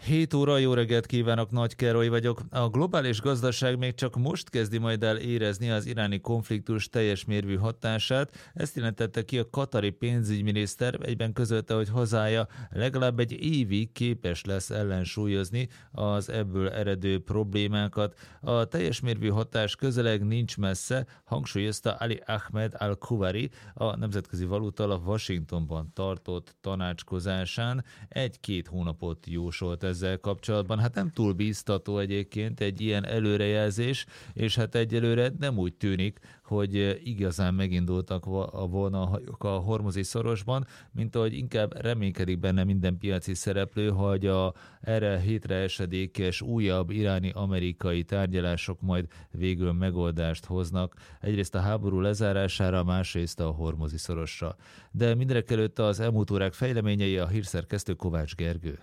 7 óra, jó reggelt kívánok, Nagy Károly vagyok. A globális gazdaság még csak most kezdi majd el érezni az iráni konfliktus teljes mérvű hatását. Ezt jelentette ki a katari pénzügyminiszter, egyben közölte, hogy hazája legalább egy évig képes lesz ellensúlyozni az ebből eredő problémákat. A teljes mérvű hatás közeleg nincs messze, hangsúlyozta Ali Ahmed Al-Kuwari a Nemzetközi Valuta Alap Washingtonban tartott tanácskozásán. 1-2 hónapot jósolt ezzel kapcsolatban. Hát nem túl bíztató egyébként egy ilyen előrejelzés, és hát egyelőre nem úgy tűnik, hogy igazán megindultak volna a hajók a hormuzi szorosban, mint ahogy inkább reménykedik benne minden piaci szereplő, hogy erre hétre esedékes újabb iráni-amerikai tárgyalások majd végül megoldást hoznak. Egyrészt a háború lezárására, másrészt a hormuzi szorosra. De mindenekelőtt az elmúlt órák fejleményei, a hírszerkesztő Kovács Gergő.